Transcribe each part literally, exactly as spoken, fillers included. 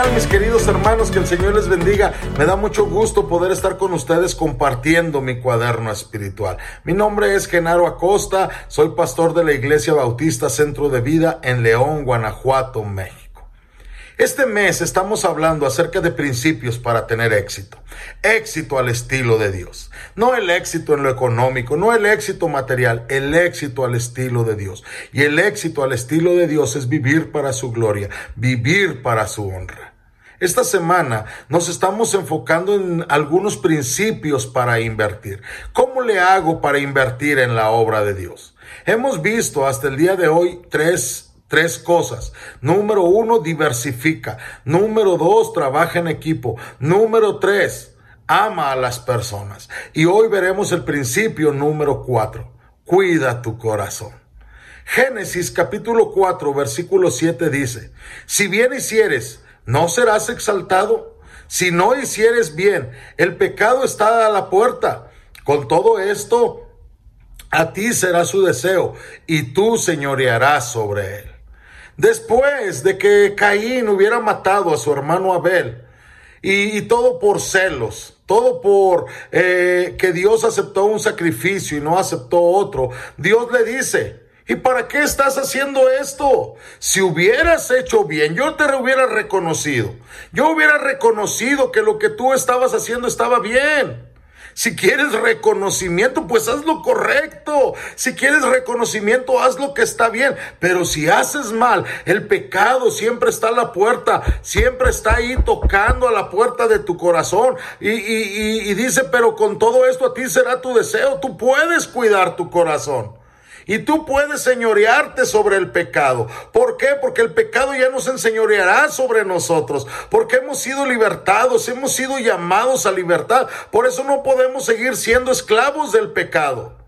tal, mis queridos hermanos? Que el Señor les bendiga. Me da mucho gusto poder estar con ustedes compartiendo mi cuaderno espiritual. Mi nombre es Genaro Acosta, soy pastor de la Iglesia Bautista Centro de Vida en León, Guanajuato, México. Este mes estamos hablando acerca de principios para tener éxito. Éxito al estilo de Dios. No el éxito en lo económico, no el éxito material, el éxito al estilo de Dios. Y el éxito al estilo de Dios es vivir para su gloria, vivir para su honra. Esta semana nos estamos enfocando en algunos principios para invertir. ¿Cómo le hago para invertir en la obra de Dios? Hemos visto hasta el día de hoy tres Tres cosas. Número uno, diversifica. Número dos, trabaja en equipo. Número tres, ama a las personas. Y hoy veremos el principio número cuatro. Cuida tu corazón. Génesis capítulo cuatro, versículo siete dice: si bien hicieres, ¿no serás exaltado? Si no hicieres bien, el pecado está a la puerta. Con todo esto, a ti será su deseo, y tú señorearás sobre él. Después de que Caín hubiera matado a su hermano Abel, y, y todo por celos, todo por eh, que Dios aceptó un sacrificio y no aceptó otro, Dios le dice: ¿y para qué estás haciendo esto? Si hubieras hecho bien, yo te hubiera reconocido. Yo hubiera reconocido que lo que tú estabas haciendo estaba bien. Si quieres reconocimiento, pues haz lo correcto. Si quieres reconocimiento, haz lo que está bien. Pero si haces mal, el pecado siempre está a la puerta, siempre está ahí tocando a la puerta de tu corazón. Y, y, y, y dice, pero con todo esto a ti será tu deseo. Tú puedes cuidar tu corazón. Y tú puedes señorearte sobre el pecado. ¿Por qué? Porque el pecado ya no se enseñoreará sobre nosotros. Porque hemos sido libertados, hemos sido llamados a libertad. Por eso no podemos seguir siendo esclavos del pecado.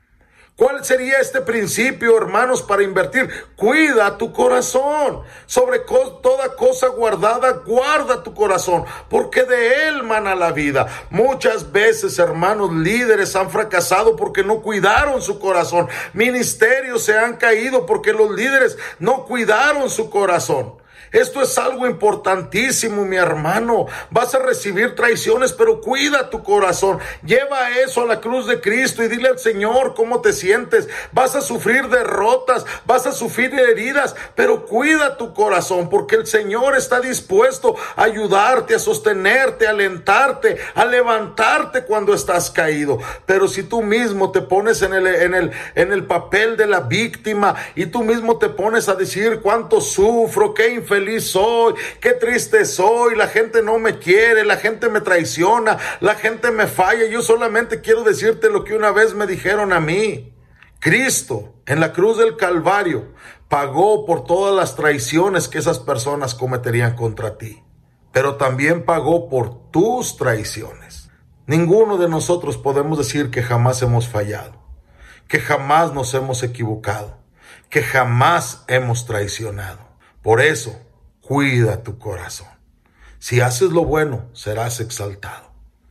¿Cuál sería este principio, hermanos, para invertir? Cuida tu corazón. Sobre co- toda cosa guardada, guarda tu corazón, porque de él mana la vida. Muchas veces, hermanos, líderes han fracasado porque no cuidaron su corazón. Ministerios se han caído porque los líderes no cuidaron su corazón. Esto es algo importantísimo, mi hermano. Vas a recibir traiciones, pero cuida tu corazón. Lleva eso a la cruz de Cristo y dile al Señor cómo te sientes. Vas a sufrir derrotas, vas a sufrir heridas, pero cuida tu corazón, porque el Señor está dispuesto a ayudarte, a sostenerte, a alentarte, a levantarte cuando estás caído. Pero si tú mismo te pones en el, en el, en el papel de la víctima y tú mismo te pones a decir cuánto sufro, qué infeliz soy, qué triste soy, la gente no me quiere, la gente me traiciona, la gente me falla, yo solamente quiero decirte lo que una vez me dijeron a mí. Cristo en la cruz del Calvario pagó por todas las traiciones que esas personas cometerían contra ti, pero también pagó por tus traiciones. Ninguno de nosotros podemos decir que jamás hemos fallado, que jamás nos hemos equivocado, que jamás hemos traicionado. Por eso, cuida tu corazón. Si haces lo bueno, serás exaltado.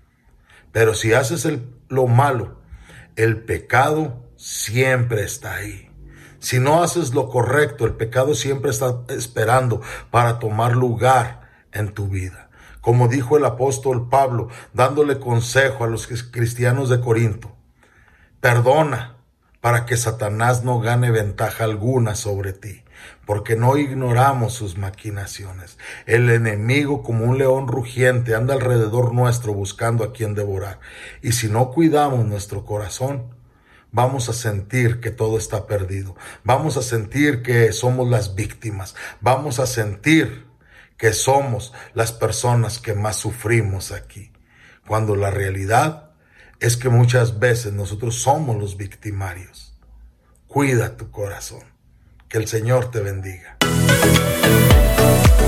Pero si haces el, lo malo, el pecado siempre está ahí. Si no haces lo correcto, el pecado siempre está esperando para tomar lugar en tu vida. Como dijo el apóstol Pablo, dándole consejo a los cristianos de Corinto: perdona para que Satanás no gane ventaja alguna sobre ti, porque no ignoramos sus maquinaciones. El enemigo, como un león rugiente, anda alrededor nuestro buscando a quien devorar. Y si no cuidamos nuestro corazón, vamos a sentir que todo está perdido. Vamos a sentir que somos las víctimas. Vamos a sentir que somos las personas que más sufrimos aquí, cuando la realidad es que muchas veces nosotros somos los victimarios. Cuida tu corazón. Que el Señor te bendiga.